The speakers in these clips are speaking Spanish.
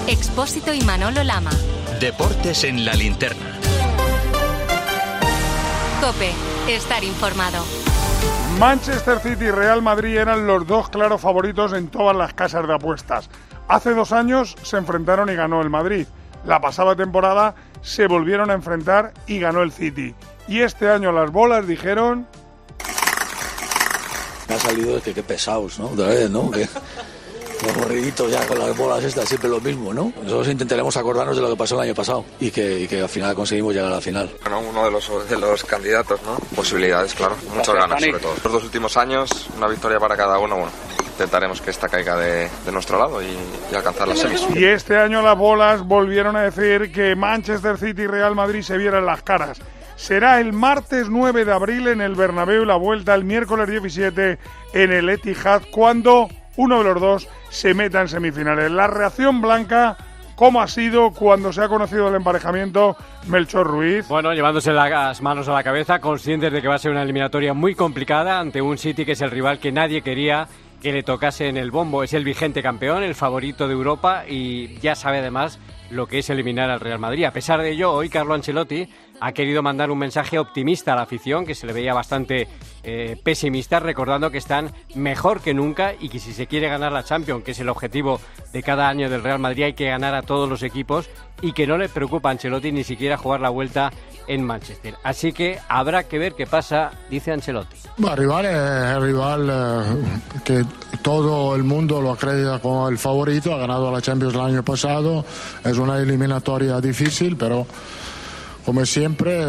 Expósito y Manolo Lama. Deportes en la linterna. COPE. Estar informado. Manchester City y Real Madrid eran los dos claros favoritos en todas las casas de apuestas. Hace 2 años se enfrentaron y ganó el Madrid. La pasada temporada se volvieron a enfrentar y ganó el City. Y este año las bolas dijeron... Me ha salido de que qué pesados, ¿no? Otra vez, ¿no? Que aburridito ya con las bolas estas, siempre lo mismo, ¿no? Nosotros intentaremos acordarnos de lo que pasó el año pasado y que al final conseguimos llegar a la final. Bueno, uno de los candidatos, ¿no? Posibilidades, claro. Muchas ganas, sobre todo. Los 2 últimos años, una victoria para cada uno, bueno. Intentaremos que esta caiga de nuestro lado y alcanzar las semis. Y este año las bolas volvieron a decir que Manchester City y Real Madrid se vieran las caras. Será el martes 9 de abril en el Bernabéu y la vuelta el miércoles 17 en el Etihad cuando uno de los dos se meta en semifinales. La reacción blanca, ¿cómo ha sido cuando se ha conocido el emparejamiento? Melchor Ruiz. Bueno, llevándose las manos a la cabeza, conscientes de que va a ser una eliminatoria muy complicada ante un City que es el rival que nadie quería que le tocase en el bombo. Es el vigente campeón, el favorito de Europa y ya sabe además lo que es eliminar al Real Madrid. A pesar de ello, hoy Carlo Ancelotti ha querido mandar un mensaje optimista a la afición, que se le veía bastante pesimista, recordando que están mejor que nunca y que si se quiere ganar la Champions, que es el objetivo de cada año del Real Madrid, hay que ganar a todos los equipos y que no le preocupa a Ancelotti ni siquiera jugar la vuelta en Manchester. Así que habrá que ver qué pasa, dice Ancelotti. El rival es el rival que todo el mundo lo acredita como el favorito, ha ganado la Champions el año pasado, es una eliminatoria difícil, pero como siempre,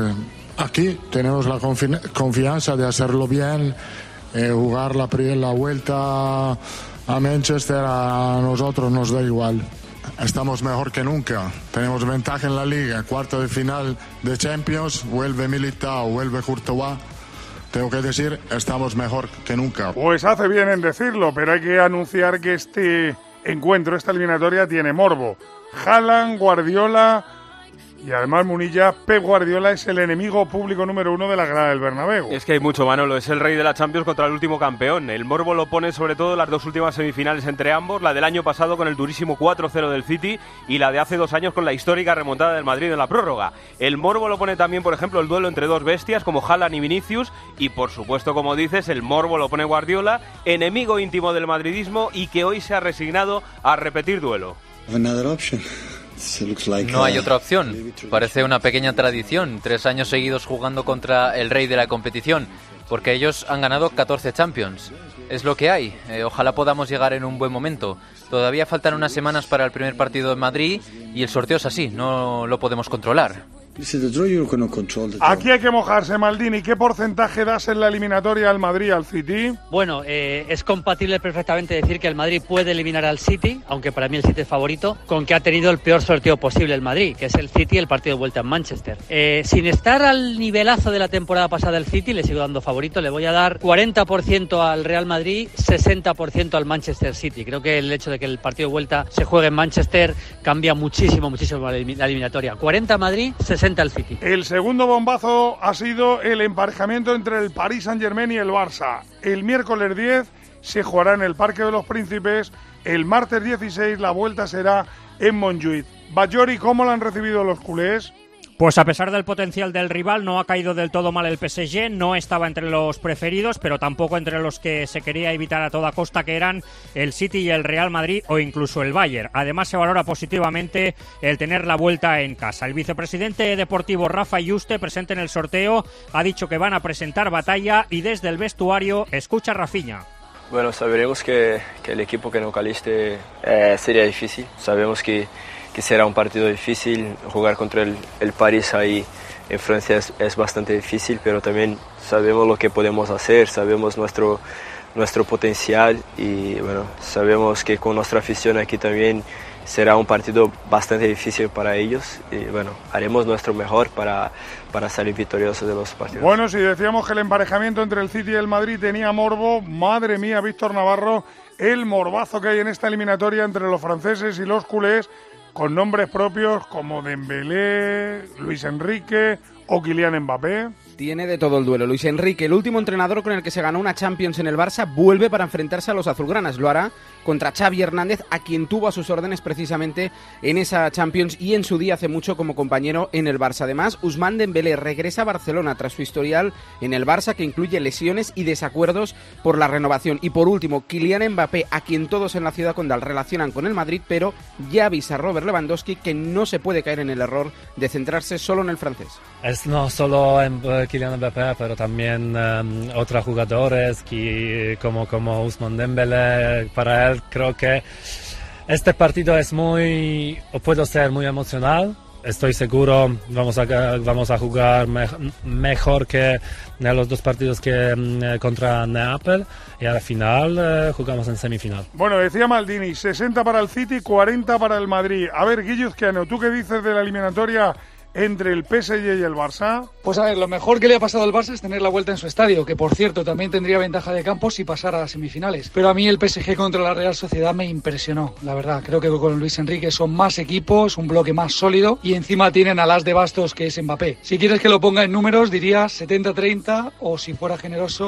aquí tenemos la confianza de hacerlo bien, jugar la vuelta a Manchester a nosotros nos da igual. Estamos mejor que nunca, tenemos ventaja en la Liga, cuarto de final de Champions, vuelve Militao, vuelve Courtois. Tengo que decir, estamos mejor que nunca. Pues hace bien en decirlo, pero hay que anunciar que este encuentro, esta eliminatoria, tiene morbo. Haaland, Guardiola... Y además, Munilla, Pep Guardiola es el enemigo público número 1 de la grada del Bernabéu. Es que hay mucho, Manolo. Es el rey de la Champions contra el último campeón. El morbo lo pone sobre todo las 2 últimas semifinales entre ambos. La del año pasado con el durísimo 4-0 del City y la de hace 2 años con la histórica remontada del Madrid en la prórroga. El morbo lo pone también, por ejemplo, el duelo entre 2 bestias como Haaland y Vinicius. Y, por supuesto, como dices, el morbo lo pone Guardiola, enemigo íntimo del madridismo y que hoy se ha resignado a repetir duelo. No hay otra opción. Parece una pequeña tradición, 3 años seguidos jugando contra el rey de la competición, porque ellos han ganado 14 Champions. Es lo que hay. Ojalá podamos llegar en un buen momento. Todavía faltan unas semanas para el primer partido en Madrid y el sorteo es así, no lo podemos controlar. Aquí hay que mojarse, Maldini. ¿Qué porcentaje das en la eliminatoria al Madrid, al City? Bueno, es compatible perfectamente decir que el Madrid puede eliminar al City, aunque para mí el City es favorito, con que ha tenido el peor sorteo posible el Madrid, que es el City y el partido de vuelta en Manchester. Sin estar al nivelazo de la temporada pasada el City, le sigo dando favorito, le voy a dar 40% al Real Madrid, 60% al Manchester City. Creo que el hecho de que el partido de vuelta se juegue en Manchester cambia muchísimo la eliminatoria. 40 Madrid, 60 al City. El segundo bombazo ha sido el emparejamiento entre el Paris Saint-Germain y el Barça. El miércoles 10 se jugará en el Parque de los Príncipes. El martes 16 la vuelta será en Montjuïc. Bajori, ¿cómo lo han recibido los culés? Pues a pesar del potencial del rival, no ha caído del todo mal el PSG, no estaba entre los preferidos, pero tampoco entre los que se quería evitar a toda costa, que eran el City y el Real Madrid o incluso el Bayern. Además, se valora positivamente el tener la vuelta en casa. El vicepresidente deportivo Rafa Yuste, presente en el sorteo, ha dicho que van a presentar batalla y desde el vestuario escucha a Rafinha. Bueno, sabremos que el equipo que nos caliste sería difícil, sabemos que será un partido difícil, jugar contra el París ahí en Francia es bastante difícil, pero también sabemos lo que podemos hacer, sabemos nuestro potencial y bueno, sabemos que con nuestra afición aquí también será un partido bastante difícil para ellos y bueno, haremos nuestro mejor para salir victoriosos de los partidos. Bueno, si decíamos que el emparejamiento entre el City y el Madrid tenía morbo, madre mía, Víctor Navarro, el morbazo que hay en esta eliminatoria entre los franceses y los culés, con nombres propios como Dembélé, Luis Enrique o Kylian Mbappé. Tiene de todo el duelo. Luis Enrique, el último entrenador con el que se ganó una Champions en el Barça, vuelve para enfrentarse a los azulgranas. Lo hará contra Xavi Hernández, a quien tuvo a sus órdenes precisamente en esa Champions y en su día hace mucho como compañero en el Barça. Además, Ousmane Dembélé regresa a Barcelona tras su historial en el Barça, que incluye lesiones y desacuerdos por la renovación. Y por último, Kylian Mbappé, a quien todos en la ciudad condal relacionan con el Madrid, pero ya avisa a Robert Lewandowski que no se puede caer en el error de centrarse solo en el francés. Es no solo Kylian Mbappé, pero también otros jugadores como Ousmane Dembélé. Para él creo que este partido puede ser muy emocional. Estoy seguro vamos a jugar mejor que en los dos partidos que contra Neapel, y al final jugamos en semifinal. Bueno, decía Maldini, 60 para el City, 40 para el Madrid. A ver, Guilluzquiano, ¿tú qué dices de la eliminatoria entre el PSG y el Barça? Pues a ver, lo mejor que le ha pasado al Barça es tener la vuelta en su estadio, que por cierto también tendría ventaja de campo si pasara a las semifinales. Pero a mí el PSG contra la Real Sociedad me impresionó, la verdad. Creo que con Luis Enrique son más equipos, un bloque más sólido y encima tienen al as de bastos que es Mbappé. Si quieres que lo ponga en números diría 70-30 o si fuera generoso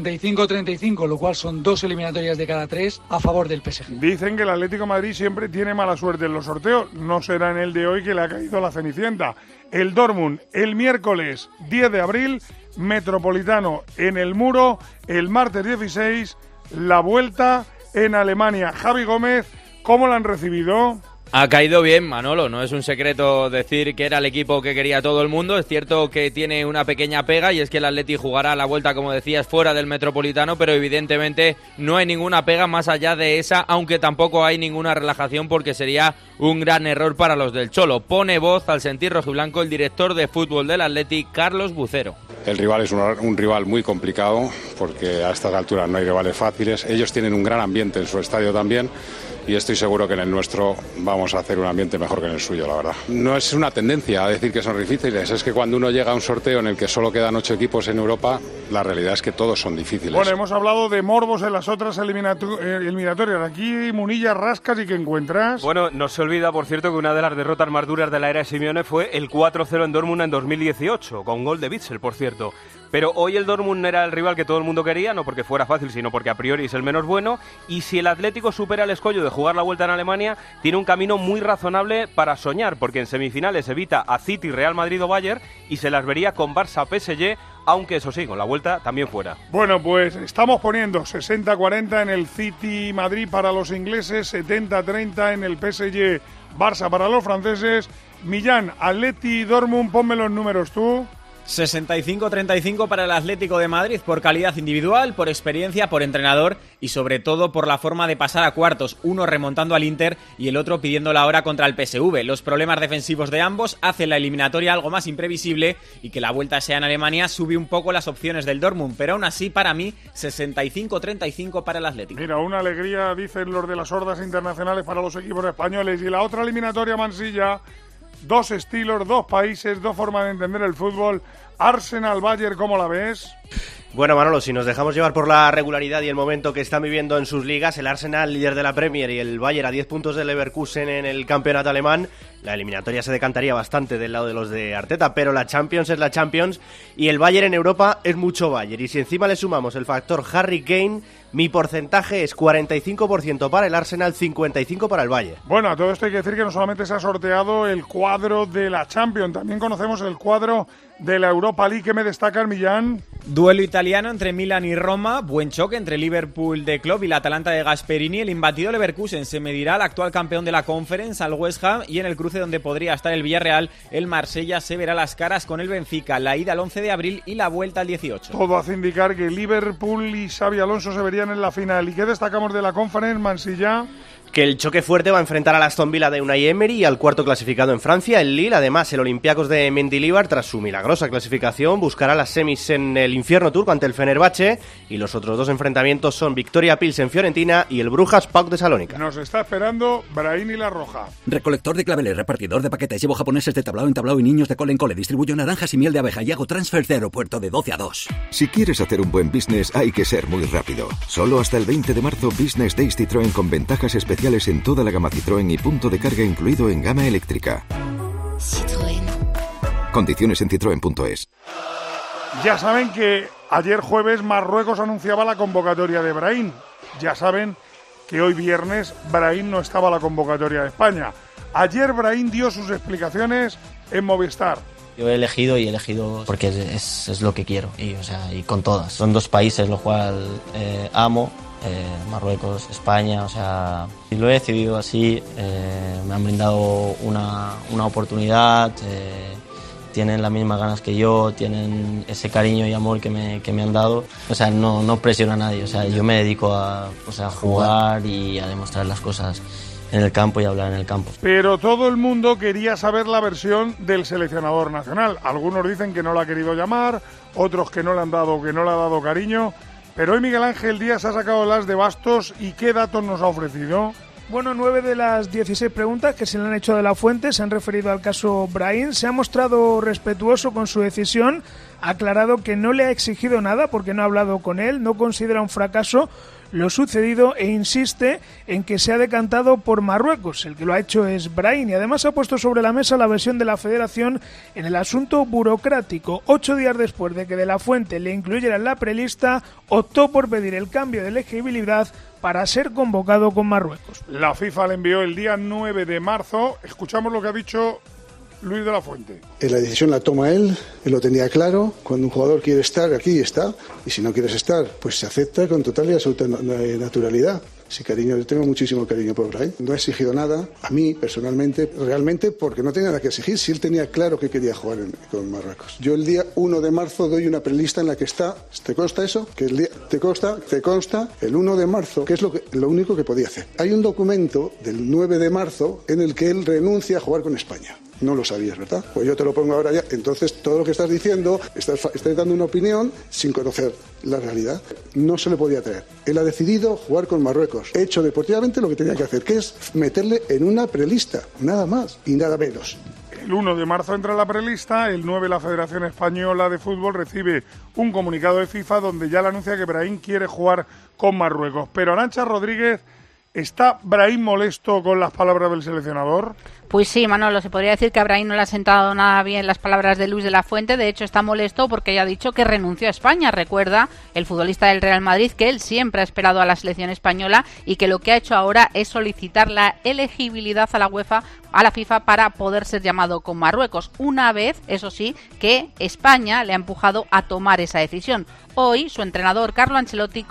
65-35, lo cual son 2 eliminatorias de cada 3 a favor del PSG. Dicen que el Atlético de Madrid siempre tiene mala suerte en los sorteos. No será en el de hoy que le ha caído la Cenicienta. El Dortmund el miércoles 10 de abril, Metropolitano en el Muro, el martes 16, la vuelta en Alemania. Javi Gómez, ¿cómo la han recibido? Ha caído bien, Manolo, no es un secreto decir que era el equipo que quería todo el mundo. Es cierto que tiene una pequeña pega y es que el Atleti jugará la vuelta, como decías, fuera del Metropolitano, pero evidentemente no hay ninguna pega más allá de esa, aunque tampoco hay ninguna relajación porque sería un gran error para los del Cholo. Pone voz al sentir rojiblanco el director de fútbol del Atleti, Carlos Bucero. El rival es un rival muy complicado porque a estas alturas no hay rivales fáciles. Ellos tienen un gran ambiente en su estadio también. Y estoy seguro que en el nuestro vamos a hacer un ambiente mejor que en el suyo, la verdad. No es una tendencia a decir que son difíciles, es que cuando uno llega a un sorteo en el que solo quedan 8 equipos en Europa, la realidad es que todos son difíciles. Bueno, hemos hablado de morbos en las otras eliminatorias. Aquí, Munilla, rascas y ¿qué encuentras? Bueno, no se olvida, por cierto, que una de las derrotas más duras de la era de Simeone fue el 4-0 en Dortmund en 2018, con gol de Witsel, por cierto. Pero hoy el Dortmund era el rival que todo el mundo quería, no porque fuera fácil, sino porque a priori es el menos bueno. Y si el Atlético supera el escollo de jugar la vuelta en Alemania, tiene un camino muy razonable para soñar, porque en semifinales evita a City, Real Madrid o Bayern y se las vería con Barça, PSG, aunque eso sí, con la vuelta también fuera. Bueno, pues estamos poniendo 60-40 en el City Madrid para los ingleses, 70-30 en el PSG Barça para los franceses. Millán, Atleti, Dortmund, ponme los números tú. 65-35 para el Atlético de Madrid, por calidad individual, por experiencia, por entrenador y sobre todo por la forma de pasar a cuartos, uno remontando al Inter y el otro pidiendo la hora contra el PSV. Los problemas defensivos de ambos hacen la eliminatoria algo más imprevisible y que la vuelta sea en Alemania sube un poco las opciones del Dortmund, pero aún así para mí 65-35 para el Atlético. Mira, una alegría, dicen los de las hordas internacionales para los equipos españoles. Y la otra eliminatoria, Mansilla, 2 estilos, 2 países, 2 formas de entender el fútbol. Arsenal-Bayern, ¿cómo la ves? Bueno, Manolo, si nos dejamos llevar por la regularidad y el momento que están viviendo en sus ligas, el Arsenal líder de la Premier y el Bayern a 10 puntos del Leverkusen en el campeonato alemán, la eliminatoria se decantaría bastante del lado de los de Arteta, pero la Champions es la Champions y el Bayern en Europa es mucho Bayern. Y si encima le sumamos el factor Harry Kane, mi porcentaje es 45% para el Arsenal, 55% para el Bayern. Bueno, a todo esto hay que decir que no solamente se ha sorteado el cuadro de la Champions, también conocemos el cuadro de la Europa League. ¿Qué me destaca el Millán? Duelo italiano entre Milan y Roma, buen choque entre Liverpool de Klopp y la Atalanta de Gasperini. El imbatido Leverkusen se medirá al actual campeón de la Conference, al West Ham, y en el cruce donde podría estar el Villarreal, el Marsella se verá las caras con el Benfica, la ida el 11 de abril y la vuelta el 18. Todo hace indicar que Liverpool y Xabi Alonso se verían en la final. ¿Y qué destacamos de la Conference, Mansilla? Que el choque fuerte va a enfrentar al Aston Villa de Unai Emery y al cuarto clasificado en Francia, el Lille. Además, el Olympiacos de Mendilibar, tras su milagrosa clasificación, buscará las semis en el infierno turco ante el Fenerbahce, y los otros 2 enfrentamientos son Victoria Pilsen Fiorentina y el Brujas PAOK de Salónica. Nos está esperando Brahim y La Roja. Recolector de claveles, repartidor de paquetes, llevo japoneses de tablao en tablao y niños de cole en cole, distribuyo naranjas y miel de abeja y hago transfer de aeropuerto de 12 a 2. Si quieres hacer un buen business hay que ser muy rápido. Solo hasta el 20 de marzo Business Days Citroën con ventajas especiales en toda la gama Citroën y punto de carga incluido en gama eléctrica. Citroën. Condiciones en citroen.es. Ya saben que ayer jueves Marruecos anunciaba la convocatoria de Brahim. Ya saben que hoy viernes Brahim no estaba en la convocatoria de España. Ayer Brahim dio sus explicaciones en Movistar. Yo he elegido porque es lo que quiero y con todas. Son dos países los cuales amo, Marruecos, España, y lo he decidido así. Me han brindado una oportunidad, tienen las mismas ganas que yo, tienen ese cariño y amor que me han dado. No presiono a nadie, yo me dedico a jugar y a demostrar las cosas en el campo y hablar en el campo. Pero todo el mundo quería saber la versión del seleccionador nacional. Algunos dicen que no la ha querido llamar, otros que no le ha dado cariño. Pero hoy Miguel Ángel Díaz ha sacado las de bastos y ¿qué datos nos ha ofrecido? Bueno, 9 de las 16 preguntas que se le han hecho de la Fuente se han referido al caso Brahim. Se ha mostrado respetuoso con su decisión, ha aclarado que no le ha exigido nada porque no ha hablado con él, no considera un fracaso lo sucedido e insiste en que se ha decantado por Marruecos. El que lo ha hecho es Brahim y además ha puesto sobre la mesa la versión de la Federación en el asunto burocrático. 8 días después de que de la Fuente le incluyera en la prelista, optó por pedir el cambio de elegibilidad para ser convocado con Marruecos. La FIFA le envió el día 9 de marzo. Escuchamos lo que ha dicho Luis de la Fuente. La decisión la toma él lo tenía claro. Cuando un jugador quiere estar, aquí está. Y si no quieres estar, pues se acepta con total y absoluta naturalidad. Sí, cariño, yo tengo muchísimo cariño por Brahim. No ha exigido nada, a mí personalmente, realmente porque no tenía nada que exigir, si él tenía claro que quería jugar con Marruecos. Yo el día 1 de marzo doy una prelista en la que está, ¿te consta eso? Que el día, te consta el 1 de marzo, que es lo único que podía hacer. Hay un documento del 9 de marzo en el que él renuncia a jugar con España. No lo sabías, ¿verdad? Pues yo te lo pongo ahora ya. Entonces, todo lo que estás diciendo, estás dando una opinión sin conocer la realidad. No se le podía traer. Él ha decidido jugar con Marruecos. He hecho deportivamente lo que tenía que hacer, que es meterle en una prelista, nada más y nada menos. El 1 de marzo entra la prelista, el 9 la Federación Española de Fútbol recibe un comunicado de FIFA donde ya le anuncia que Brahim quiere jugar con Marruecos. Pero Arantxa Rodríguez, ¿está Brahim molesto con las palabras del seleccionador? Pues sí, Manolo, se podría decir que a Brahim no le ha sentado nada bien las palabras de Luis de la Fuente. De hecho, está molesto porque ya ha dicho que renunció a España. Recuerda el futbolista del Real Madrid que él siempre ha esperado a la selección española y que lo que ha hecho ahora es solicitar la elegibilidad a la UEFA, a la FIFA, para poder ser llamado con Marruecos. Una vez, eso sí, que España le ha empujado a tomar esa decisión. Hoy, su entrenador Carlo Ancelotti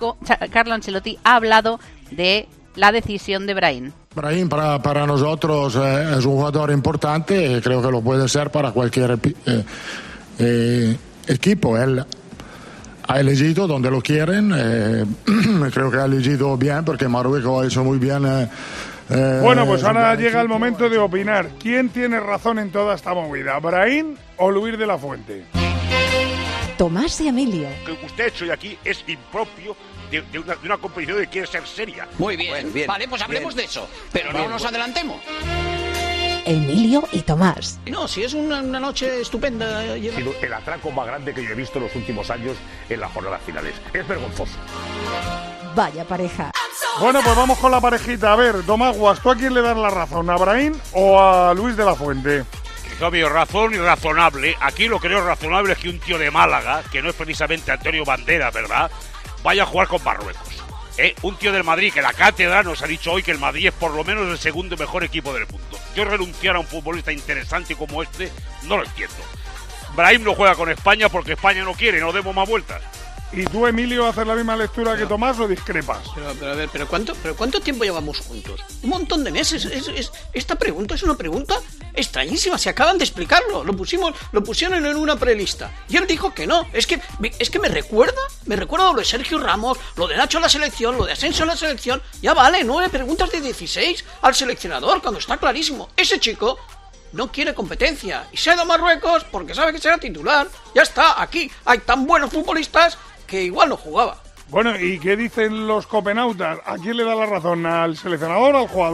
ha hablado de la decisión de Brahim. Brahim para nosotros es un jugador importante y creo que lo puede ser para cualquier equipo. Él ha elegido donde lo quieren, creo que ha elegido bien porque Marruecos ha hecho muy bien. Bueno, pues ahora llega el momento de opinar. ¿Quién tiene razón en toda esta movida, Brahim o Luis de la Fuente? Tomás y Emilio. Lo que usted ha hecho aquí es impropio de una competición que quiere ser seria. Muy bien, bueno, bien, vale, pues hablemos de eso, pero no nos adelantemos. Emilio y Tomás. No, si es una noche estupenda. Ha sido el atraco más grande que yo he visto en los últimos años en las jornadas finales. Es vergonzoso. Vaya pareja. Bueno, pues vamos con la parejita. A ver, Tomás Guas, ¿tú a quién le das la razón? ¿A Brahim o a Luis de la Fuente? Obvio, razón y razonable. Aquí lo que creo razonable es que un tío de Málaga, que no es precisamente Antonio Banderas, ¿verdad?, vaya a jugar con Marruecos. Un tío del Madrid, que la cátedra nos ha dicho hoy que el Madrid es por lo menos el segundo mejor equipo del mundo. Yo renunciar a un futbolista interesante como este, no lo entiendo. Brahim no juega con España porque España no quiere, no demos más vueltas. ¿Y tú, Emilio, haces la misma lectura que Tomás o discrepas? Pero a ver, ¿cuánto tiempo llevamos juntos? Un montón de meses. Esta pregunta es una pregunta extrañísima. Se acaban de explicarlo. Lo pusieron en una prelista. Y él dijo que no. Es que me recuerda lo de Sergio Ramos, lo de Nacho en la selección, lo de Asensio en la selección. Ya vale, 9 preguntas de 16 al seleccionador, cuando está clarísimo. Ese chico no quiere competencia y se ha ido a Marruecos porque sabe que será titular. Ya está, aquí hay tan buenos futbolistas que igual no jugaba. Bueno, ¿y qué dicen los copenautas? ¿A quién le da la razón? ¿Al seleccionador o al jugador?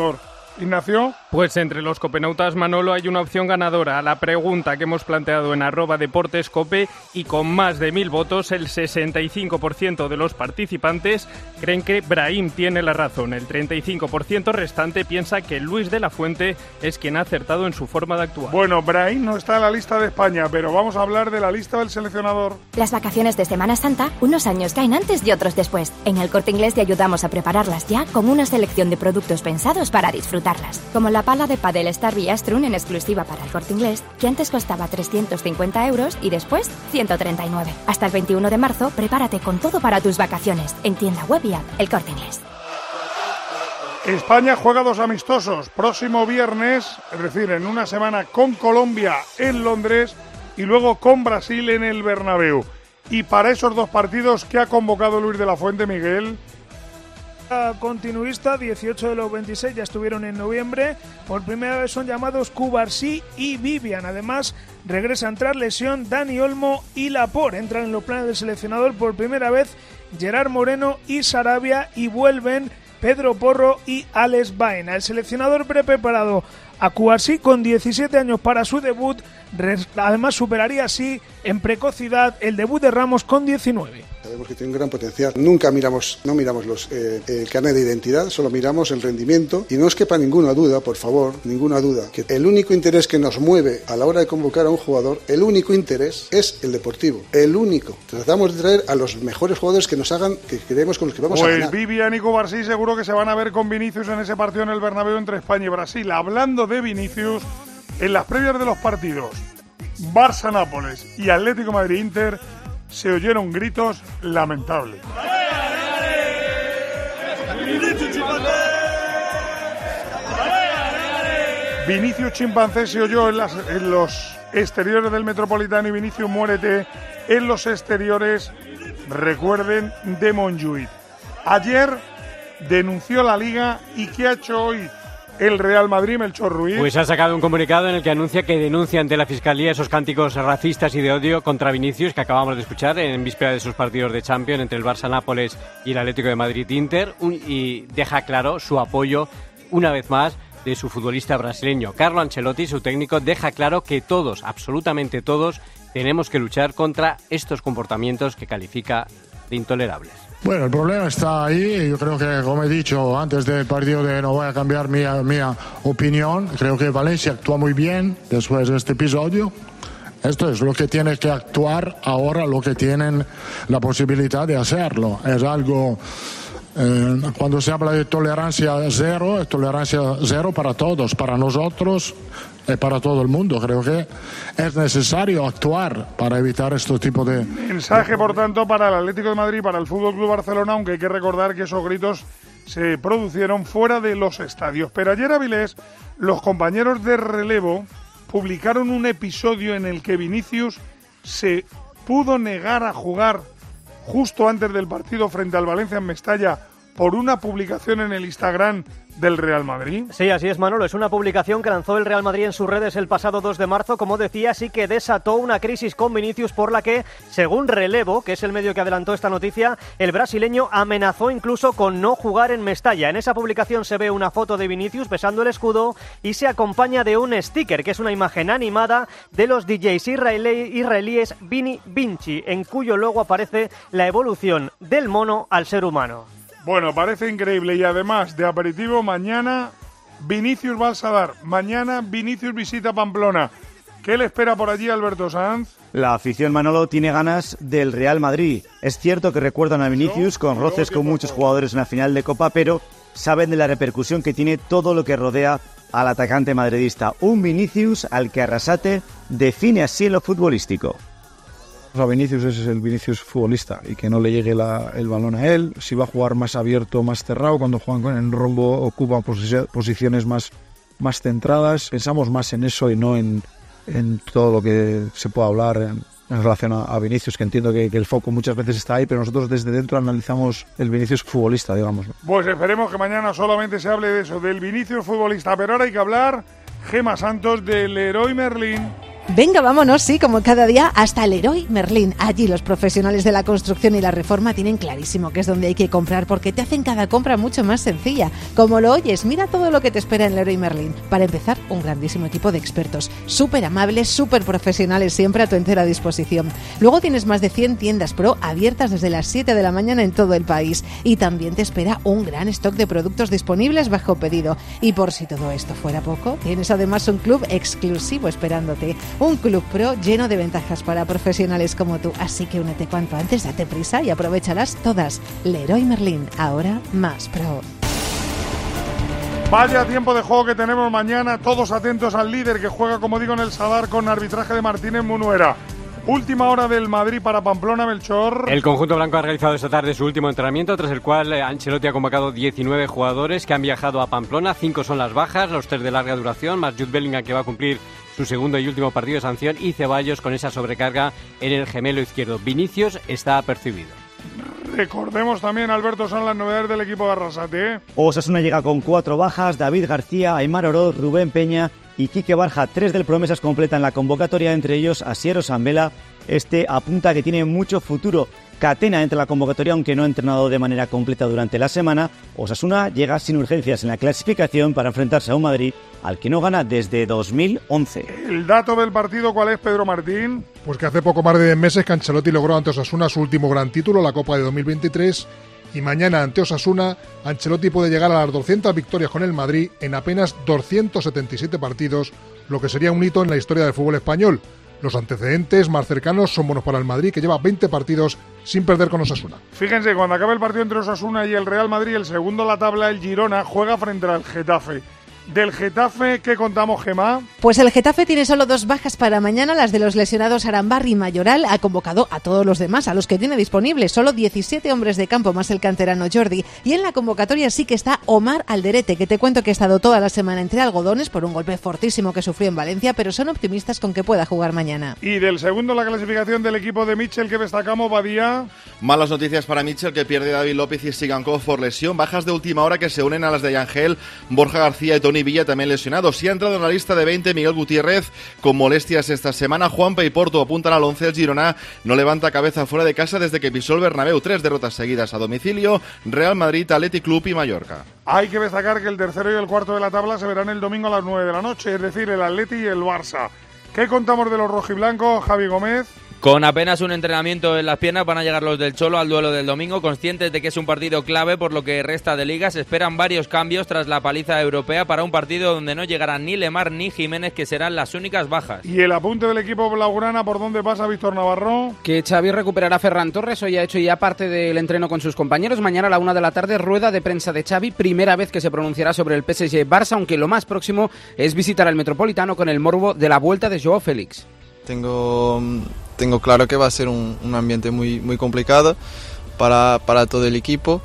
Ignacio. Pues entre los copenautas, Manolo, hay una opción ganadora a la pregunta que hemos planteado en @deportescope y con más de 1000 votos, el 65% de los participantes creen que Brahim tiene la razón. El 35% restante piensa que Luis de la Fuente es quien ha acertado en su forma de actuar. Bueno, Brahim no está en la lista de España, pero vamos a hablar de la lista del seleccionador. Las vacaciones de Semana Santa, unos años caen antes y otros después. En El Corte Inglés te ayudamos a prepararlas ya con una selección de productos pensados para disfrutarlas. Como la pala de pádel Starby Astrun en exclusiva para El Corte Inglés, que antes costaba 350 € y después 139. Hasta el 21 de marzo, prepárate con todo para tus vacaciones. En tienda web y app, El Corte Inglés. España juega 2 amistosos. Próximo viernes, es decir, en una semana, con Colombia en Londres y luego con Brasil en el Bernabéu. Y para esos 2 partidos, ¿qué ha convocado Luis de la Fuente, Miguel? Continuista, 18 de los 26 ya estuvieron en noviembre. Por primera vez son llamados Cubarsí y Vivian. Además, regresan tras lesión Dani Olmo y Laporte. Entran en los planes del seleccionador por primera vez Gerard Moreno y Sarabia, y vuelven Pedro Porro y Alex Baena. El seleccionador preparado a Cubarsí con 17 años para su debut. Además, superaría así en precocidad el debut de Ramos con 19. Sabemos que tiene un gran potencial. No miramos el carnet de identidad, solo miramos el rendimiento. Y no os quepa ninguna duda, por favor, ninguna duda, que el único interés que nos mueve a la hora de convocar a un jugador, el único interés es el deportivo. El único. Tratamos de traer a los mejores jugadores que nos hagan, que creemos con los que vamos a ganar. Pues Vivian y Cubarsí seguro que se van a ver con Vinicius en ese partido en el Bernabéu entre España y Brasil. Hablando de Vinicius, en las previas de los partidos Barça-Nápoles y Atlético Madrid-Inter se oyeron gritos lamentables. Vinicius Chimpancé se oyó en los exteriores del Metropolitano y Vinicius Muérete en los exteriores, recuerden, de Montjuïc. Ayer denunció la Liga, y ¿qué ha hecho hoy el Real Madrid, Melchor Ruiz? Pues ha sacado un comunicado en el que anuncia que denuncia ante la Fiscalía esos cánticos racistas y de odio contra Vinicius que acabamos de escuchar en víspera de sus partidos de Champions entre el Barça-Nápoles y el Atlético de Madrid-Inter, y deja claro su apoyo, una vez más, de su futbolista brasileño. Carlo Ancelotti, su técnico, deja claro que todos, absolutamente todos, tenemos que luchar contra estos comportamientos que califica de intolerables. Bueno, el problema está ahí. Yo creo que, como he dicho antes del partido, no voy a cambiar mi opinión. Creo que Valencia actúa muy bien después de este episodio. Esto es lo que tiene que actuar ahora, lo que tienen la posibilidad de hacerlo. Es algo... cuando se habla de tolerancia cero, es tolerancia cero para todos, para nosotros y para todo el mundo. Creo que es necesario actuar para evitar este tipo de... Mensaje, por tanto, para el Atlético de Madrid, para el Fútbol Club Barcelona, aunque hay que recordar que esos gritos se produjeron fuera de los estadios. Pero ayer, Avilés, los compañeros de relevo publicaron un episodio en el que Vinicius se pudo negar a jugar justo antes del partido frente al Valencia en Mestalla por una publicación en el Instagram del Real Madrid. Sí, así es, Manolo. Es una publicación que lanzó el Real Madrid en sus redes el pasado 2 de marzo, como decía, sí que desató una crisis con Vinicius por la que, según Relevo, que es el medio que adelantó esta noticia, el brasileño amenazó incluso con no jugar en Mestalla. En esa publicación se ve una foto de Vinicius besando el escudo y se acompaña de un sticker, que es una imagen animada de los DJs israelíes Vini Vinci, en cuyo logo aparece la evolución del mono al ser humano. Bueno, parece increíble, y además de aperitivo, mañana Vinicius va al Sadar, mañana Vinicius visita Pamplona. ¿Qué le espera por allí Alberto Sanz? La afición, Manolo, tiene ganas del Real Madrid. Es cierto que recuerdan a Vinicius con roces con muchos jugadores en la final de Copa, pero saben de la repercusión que tiene todo lo que rodea al atacante madridista. Un Vinicius al que Arrasate define así lo futbolístico. A Vinicius es el Vinicius futbolista y que no le llegue el balón a él. Si va a jugar más abierto, más cerrado, cuando juegan con el rombo ocupan posiciones más centradas. Pensamos más en eso y no en todo lo que se pueda hablar en relación a Vinicius, que entiendo que el foco muchas veces está ahí, pero nosotros desde dentro analizamos el Vinicius futbolista, digamos. Pues esperemos que mañana solamente se hable de eso, del Vinicius futbolista. Pero ahora hay que hablar, Gemma Santos, del Leroy Merlin. Venga, vámonos, sí, como cada día, hasta Leroy Merlin. Allí los profesionales de la construcción y la reforma tienen clarísimo que es donde hay que comprar, porque te hacen cada compra mucho más sencilla. Como lo oyes, mira todo lo que te espera en Leroy Merlin. Para empezar, un grandísimo equipo de expertos, súper amables, súper profesionales, siempre a tu entera disposición. Luego tienes más de 100 tiendas Pro abiertas desde las 7 de la mañana en todo el país. Y también te espera un gran stock de productos disponibles bajo pedido. Y por si todo esto fuera poco, tienes además un club exclusivo esperándote. Un Club Pro lleno de ventajas para profesionales como tú. Así que únete cuanto antes, date prisa y aprovéchalas todas. Leroy Merlin, ahora más pro. Vaya tiempo de juego que tenemos mañana. Todos atentos al líder que juega, como digo, en el Sadar con arbitraje de Martínez Munuera. Última hora del Madrid para Pamplona, Melchor. El conjunto blanco ha realizado esta tarde su último entrenamiento, tras el cual Ancelotti ha convocado 19 jugadores que han viajado a Pamplona. 5 son las bajas, los 3 de larga duración, más Jude Bellingham, que va a cumplir su segundo y último partido de sanción, y Ceballos con esa sobrecarga en el gemelo izquierdo. Vinicius está apercibido. Recordemos también, Alberto, son las novedades del equipo de Arrasate. Osasuna llega con 4 bajas: David García, Aimar Oroz, Rubén Peña y Quique Barja. 3 del Promesas completan la convocatoria, entre ellos Asier Osambela. Este apunta que tiene mucho futuro. Catena entra en la convocatoria, aunque no ha entrenado de manera completa durante la semana. Osasuna llega sin urgencias en la clasificación para enfrentarse a un Madrid al que no gana desde 2011. ¿El dato del partido cuál es, Pedro Martín? Pues que hace poco más de 10 meses que Ancelotti logró ante Osasuna su último gran título, la Copa de 2023, y mañana ante Osasuna, Ancelotti puede llegar a las 200 victorias con el Madrid en apenas 277 partidos, lo que sería un hito en la historia del fútbol español. Los antecedentes más cercanos son buenos para el Madrid, que lleva 20 partidos sin perder con Osasuna. Fíjense, cuando acabe el partido entre Osasuna y el Real Madrid, el segundo en la tabla, el Girona, juega frente al Getafe. Del Getafe, ¿qué contamos, Gemma? Pues el Getafe tiene solo 2 bajas para mañana, las de los lesionados Arambarri y Mayoral. Ha convocado a todos los demás, a los que tiene disponibles. Solo 17 hombres de campo más el canterano Jordi. Y en la convocatoria sí que está Omar Alderete, que te cuento que ha estado toda la semana entre algodones por un golpe fortísimo que sufrió en Valencia, pero son optimistas con que pueda jugar mañana. Y del segundo, la clasificación del equipo de Mitchell, que destacamos, Badía. Malas noticias para Mitchell, que pierde a David López y Sigankov por lesión. Bajas de última hora que se unen a las de Yangel, Borja García y Toni Villa, también lesionados. Sí ha entrado en la lista de 20 Miguel Gutiérrez con molestias esta semana. Juanpe y Porto apuntan al 11. El Girona no levanta cabeza fuera de casa desde que pisó el Bernabéu. 3 derrotas seguidas a domicilio: Real Madrid, Athletic Club y Mallorca. Hay que destacar que el tercero y el cuarto de la tabla se verán el domingo a las 9 de la noche, es decir, el Atleti y el Barça. ¿Qué contamos de los rojiblancos, Javi Gómez? Con apenas un entrenamiento en las piernas van a llegar los del Cholo al duelo del domingo, conscientes de que es un partido clave por lo que resta de liga. Se esperan varios cambios tras la paliza europea para un partido donde no llegarán ni Lemar ni Jiménez, que serán las únicas bajas. ¿Y el apunte del equipo blaugrana por dónde pasa, Víctor Navarro? Que Xavi recuperará a Ferran Torres. Hoy ha hecho ya parte del entreno con sus compañeros. Mañana a la 1 de la tarde, rueda de prensa de Xavi. Primera vez que se pronunciará sobre el PSG Barça, aunque lo más próximo es visitar al Metropolitano con el morbo de la vuelta de Joao Félix. Tengo claro que va a ser un ambiente muy complicado para todo el equipo.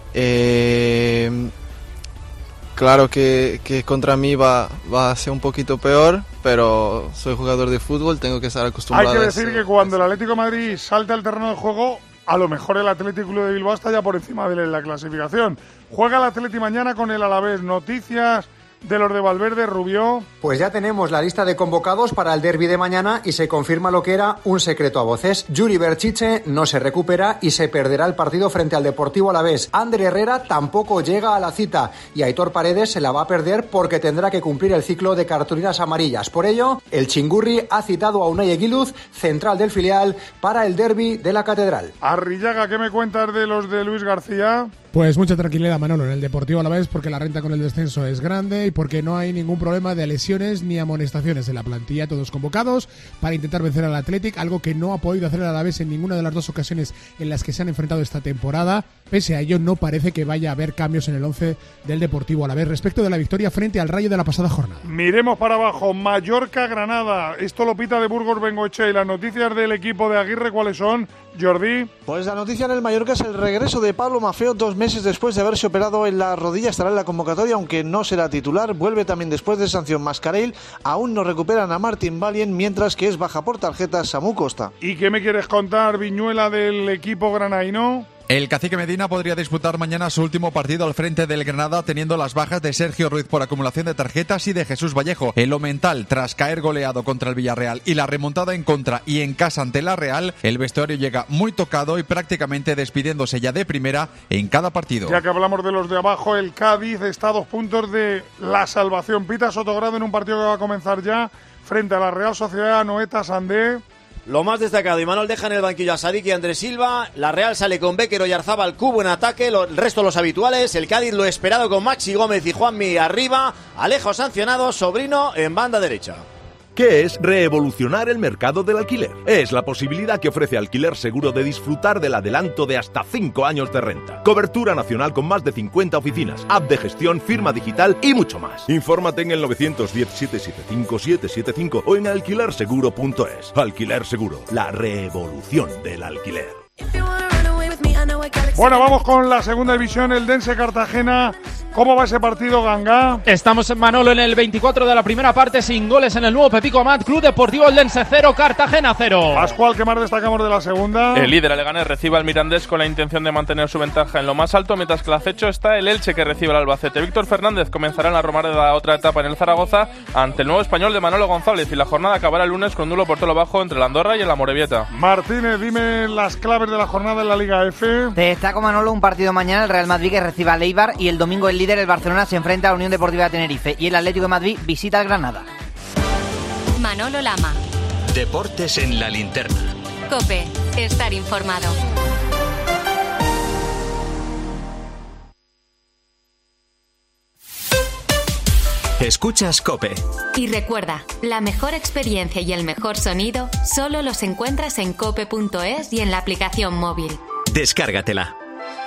Claro que contra mí va a ser un poquito peor, pero soy jugador de fútbol, tengo que estar acostumbrado. Hay que decir que cuando el Atlético de Madrid salta al terreno de juego, a lo mejor el Athletic Club de Bilbao está ya por encima de él en la clasificación. Juega el Atleti mañana con el Alavés. Noticias de los de Valverde, Rubió. Pues ya tenemos la lista de convocados para el derbi de mañana y se confirma lo que era un secreto a voces. Yuri Berchiche no se recupera y se perderá el partido frente al Deportivo Alavés. Ander Herrera tampoco llega a la cita y Aitor Paredes se la va a perder porque tendrá que cumplir el ciclo de cartulinas amarillas. Por ello, el Chingurri ha citado a Unai Eguiluz, central del filial, para el derbi de la Catedral. Arrillaga, ¿qué me cuentas de los de Luis García? Pues mucha tranquilidad, Manolo, en el Deportivo Alavés, porque la renta con el descenso es grande y porque no hay ningún problema de lesiones ni amonestaciones en la plantilla. Todos convocados para intentar vencer al Athletic, algo que no ha podido hacer el Alavés en ninguna de las 2 ocasiones en las que se han enfrentado esta temporada. Pese a ello, no parece que vaya a haber cambios en el 11 del Deportivo Alavés respecto de la victoria frente al Rayo de la pasada jornada. Miremos para abajo. Mallorca-Granada. Esto lo pita de Burgos Bengoechea. ¿Y las noticias del equipo de Aguirre cuáles son, Jordi? Pues la noticia en el Mallorca es el regreso de Pablo Maffeo 2 meses después de haberse operado en la rodilla. Estará en la convocatoria, aunque no será titular. Vuelve también después de sanción Mascarell. Aún no recuperan a Martin Valien, mientras que es baja por tarjeta Samu Costa. ¿Y qué me quieres contar, Viñuela, del equipo granaíno? El Cacique Medina podría disputar mañana su último partido al frente del Granada, teniendo las bajas de Sergio Ruiz por acumulación de tarjetas y de Jesús Vallejo. En lo mental, tras caer goleado contra el Villarreal y la remontada en contra y en casa ante la Real, el vestuario llega muy tocado y prácticamente despidiéndose ya de primera en cada partido. Ya que hablamos de los de abajo, el Cádiz está a 2 puntos de la salvación. Pita Sotogrado en un partido que va a comenzar ya frente a la Real Sociedad Noeta Sandé. Lo más destacado, Imanol deja en el banquillo a Sadik y Andrés Silva. La Real sale con Béquer, Oyarzábal, Cubo en ataque, el resto los habituales. El Cádiz lo esperado con Maxi Gómez y Juanmi arriba. Alejo sancionado, Sobrino en banda derecha. ¿Qué es revolucionar el mercado del alquiler? Es la posibilidad que ofrece Alquiler Seguro de disfrutar del adelanto de hasta 5 años de renta. Cobertura nacional con más de 50 oficinas, app de gestión, firma digital y mucho más. Infórmate en el 910-775-775 o en alquilerseguro.es. Alquiler Seguro, la revolución del alquiler. Bueno, vamos con la segunda división, el Dense Cartagena. ¿Cómo va ese partido, Ganga? Estamos, Manolo, en el 24 de la primera parte, sin goles en el nuevo Pepico Amat. Club Deportivo Eldense 0, Cartagena 0. Pascual, ¿qué más destacamos de la segunda? El líder, el Leganés, recibe al Mirandés con la intención de mantener su ventaja en lo más alto, mientras que el acecho está el Elche, que recibe al Albacete. Víctor Fernández comenzará en la Romareda otra etapa en el Zaragoza ante el nuevo Español de Manolo González, y la jornada acabará el lunes con nulo por todo lo bajo entre la Andorra y el Amorebieta. Martínez, dime las claves de la jornada en la Liga F. Destaco, Manolo, un partido mañana, el Real Madrid que recibe al Eibar, y el domingo el líder, el Barcelona, se enfrenta a la Unión Deportiva de Tenerife, y el Atlético de Madrid visita al Granada. Manolo Lama. Deportes en la linterna. COPE, estar informado. Escuchas COPE. Y recuerda, la mejor experiencia y el mejor sonido solo los encuentras en cope.es y en la aplicación móvil. Descárgatela.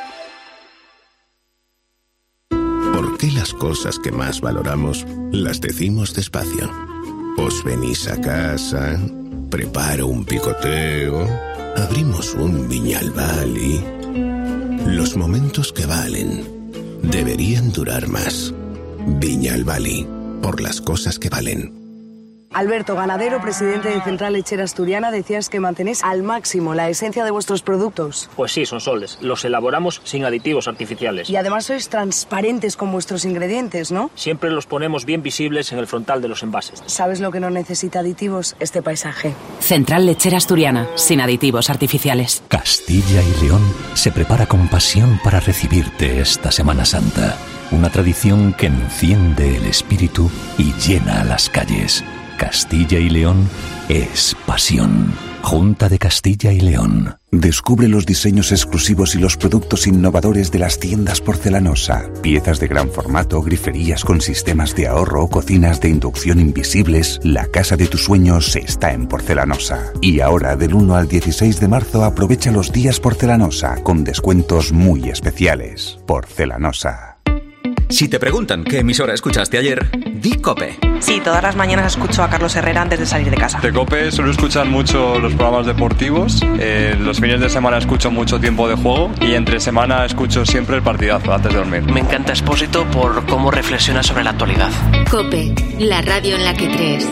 ¿Por qué las cosas que más valoramos las decimos despacio? Os venís a casa, preparo un picoteo, abrimos un Viñalbal y... Los momentos que valen deberían durar más. Viñalbal, por las cosas que valen. Alberto Ganadero, presidente de Central Lechera Asturiana, decías que mantenéis al máximo la esencia de vuestros productos. Pues sí, son soles. Los elaboramos sin aditivos artificiales. Y además sois transparentes con vuestros ingredientes, ¿no? Siempre los ponemos bien visibles en el frontal de los envases. ¿Sabes lo que no necesita aditivos? Este paisaje. Central Lechera Asturiana, sin aditivos artificiales. Castilla y León se prepara con pasión para recibirte esta Semana Santa. Una tradición que enciende el espíritu y llena las calles. Castilla y León es pasión. Junta de Castilla y León. Descubre los diseños exclusivos y los productos innovadores de las tiendas Porcelanosa. Piezas de gran formato, griferías con sistemas de ahorro, cocinas de inducción invisibles. La casa de tus sueños está en Porcelanosa. Y ahora, del 1 al 16 de marzo, aprovecha los días Porcelanosa con descuentos muy especiales. Porcelanosa. Si te preguntan qué emisora escuchaste ayer, di COPE. Sí, todas las mañanas escucho a Carlos Herrera antes de salir de casa. De COPE suelo escuchar mucho los programas deportivos, los fines de semana escucho mucho Tiempo de Juego y entre semana escucho siempre el partidazo antes de dormir. Me encanta Expósito por cómo reflexiona sobre la actualidad. COPE, la radio en la que crees.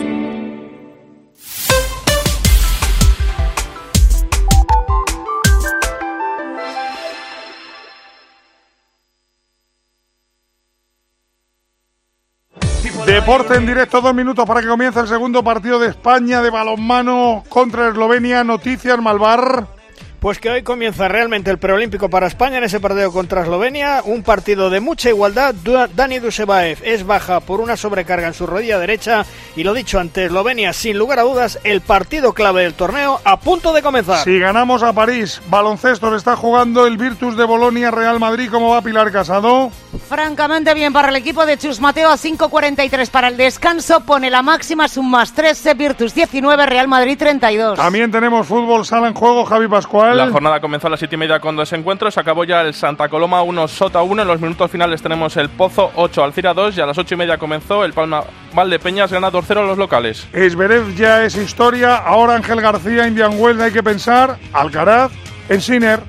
Deporte en directo, 2 minutos para que comience el segundo partido de España de balonmano contra Eslovenia. Noticias, Malvar. Pues que hoy comienza realmente el preolímpico para España en ese partido contra Eslovenia, un partido de mucha igualdad. Dani Dusebaev es baja por una sobrecarga en su rodilla derecha y lo dicho, ante Eslovenia, sin lugar a dudas, el partido clave del torneo a punto de comenzar. Si ganamos a París, baloncesto le está jugando el Virtus de Bolonia Real Madrid. ¿Cómo va Pilar Casado? Francamente bien para el equipo de Chus Mateo, a 5:43 para el descanso, pone la máxima, es un +3, Virtus 19, Real Madrid 32. También tenemos fútbol sala en juego, Javi Pascual. La jornada comenzó a las 7:30 con 2 encuentros, acabó ya el Santa Coloma 1, Sota 1, en los minutos finales tenemos el Pozo 8, Alcira 2 y a las 8:30 comenzó el Palma Valdepeñas, gana 2-0 a los locales. Esberev ya es historia, ahora Ángel García, Indian Wells, hay que pensar, Alcaraz, en Sinner.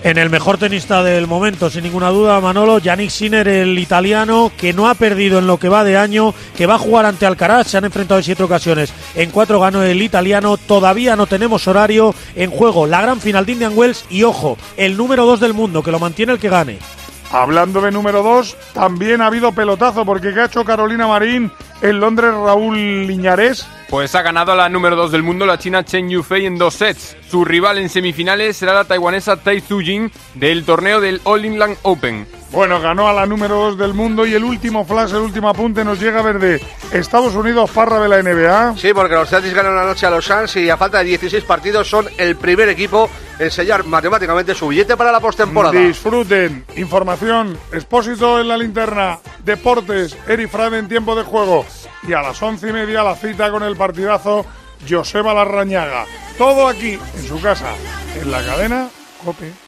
En el mejor tenista del momento, sin ninguna duda, Manolo, Yannick Sinner, el italiano, que no ha perdido en lo que va de año, que va a jugar ante Alcaraz, se han enfrentado en 7 ocasiones, en 4 ganó el italiano, todavía no tenemos horario, en juego la gran final de Indian Wells y, ojo, el número 2 del mundo, que lo mantiene el que gane. Hablando de número 2, también ha habido pelotazo, porque ¿qué ha hecho Carolina Marín en Londres, Raúl Liñares? Pues ha ganado a la número 2 del mundo, la china Chen Yufei, en 2 sets. Su rival en semifinales será la taiwanesa Tai Tzu-Ying del torneo del All England Open. Bueno, ganó a la número 2 del mundo y el último flash, el último apunte nos llega desde Estados Unidos, Parra de la NBA. Sí, porque los Celtics ganan anoche a los Suns y a falta de 16 partidos son el primer equipo en sellar matemáticamente su billete para la postemporada. Disfruten. Información, Expósito en la linterna, deportes, Eri Frade en tiempo de juego. Y a las 11:30 la cita con el partidazo Joseba Larrañaga. Todo aquí, en su casa, en la cadena COPE.